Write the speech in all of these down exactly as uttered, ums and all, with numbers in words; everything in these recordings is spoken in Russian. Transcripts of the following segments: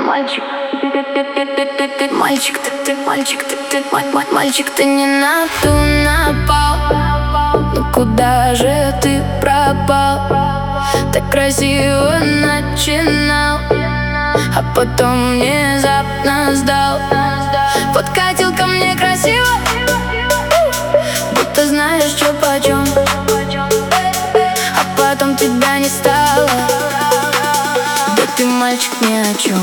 мальчик, мальчик, ты, ты, мальчик, ты, ты, мальчик, ты не на ту напал. Ну куда же ты пропал? Так красиво начинал, а потом внезапно сдал. Подкатил ко мне красиво, будто знаешь, что почем, а потом тебя не стало. Да ты мальчик ни о чем.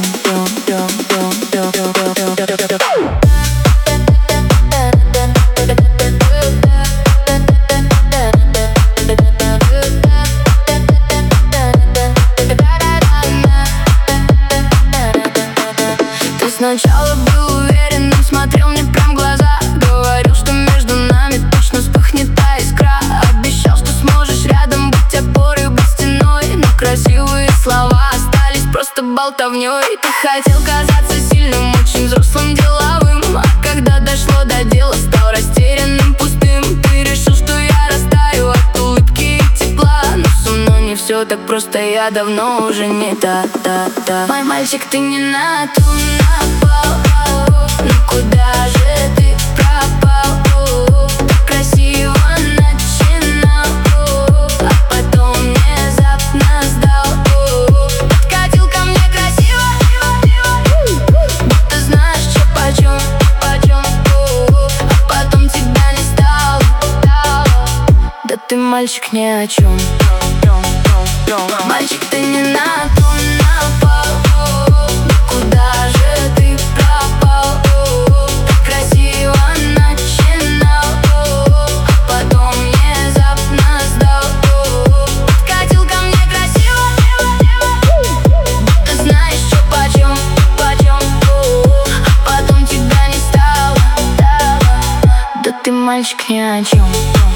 Ты сначала был уверенным, смотрел мне прям в глаза, говорил, что между нами точно вспыхнет та искра. Обещал, что сможешь рядом быть опорой, быть стеной, но красивые слова остались просто болтовней. Ты хотел казаться сильным, очень взрослым, деловым, а когда дошло до дела, стал растерянным, пустым. Ты решил, что я растаю от улыбки и тепла, но со мной не все так просто, я давно уже не та-та-та. Мой мальчик, ты не на ту напал. Ну куда же ты пропал? Так красиво начинал, а потом внезапно сдал. Подкатил ко мне красиво, будто знаешь, что почем, почем, а потом тебя не стало. Да ты мальчик ни о чем. Мальчик, ты не на ту напал. Ну куда же ты пропал? Так красиво начинал, а потом внезапно сдал. Подкатил ко мне красиво, будто знаешь, что почем, почем, а потом тебя не стало. Да ты мальчик ни о чем.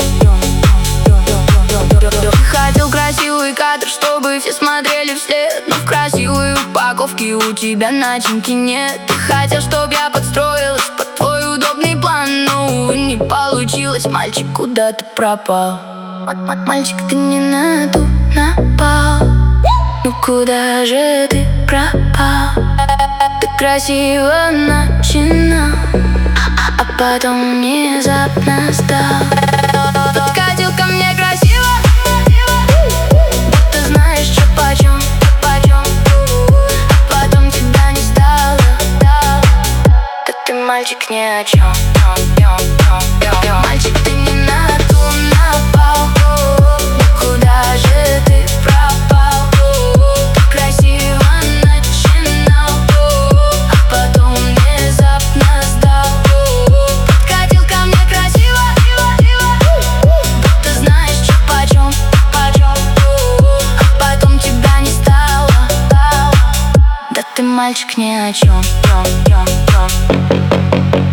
Ты хотел красивый кадр, чтобы все смотрели вслед, но в красивой упаковке у тебя начинки нет. Ты хотел, чтоб я подстроилась под твой удобный план, но, увы, не получилось. Мальчик, куда ты пропал? Мальчик, ты не на ту напал. Ну куда же ты пропал? Ты красиво начинал, а потом внезапно сдал. Подкатил ко мне красиво, будто знаешь, что почем, почем, а потом тебя не стало. Да ты мальчик ни о чем. Мальчик, ты не на ту напал. Куда же ты пропал? Так красиво начинал, а потом внезапно сдал. Подкатил ко мне красиво, будто знаешь, что почем, почем, а потом тебя не стало. Да ты мальчик ни о чем.